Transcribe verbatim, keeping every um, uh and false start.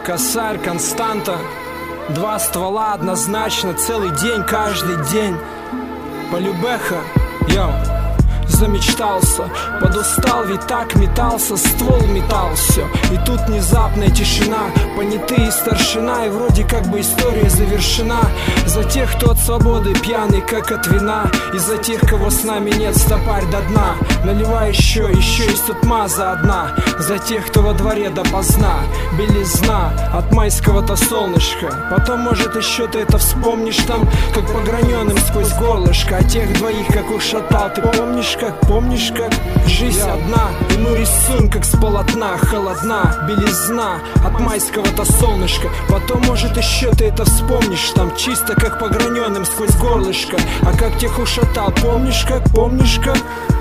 Косарь, константа, два ствола однозначно, целый день, каждый день. Полюбеха, йоу, замечтался, подустал, ведь так метался, ствол метал все. И тут внезапная тишина, понятые старшина, и вроде как бы история завершена. За тех, кто от свободы пьяный, как от вина, и за тех, кого с нами нет, стопарь до дна. Наливай еще, еще есть тут маза одна. За тех, кто во дворе допоздна, белизна от майского-то солнышка. Потом, может, еще ты это вспомнишь там, как пограненным сквозь горлышко. А тех двоих, как ушатал, ты помнишь как, помнишь как? Жизнь одна, и мы рисуем, как с полотна. Холодна, белизна от майского-то солнышка. Потом, может, еще ты это вспомнишь там, чисто как пограненным сквозь горлышко. А как тех ушатал, помнишь как, помнишь как?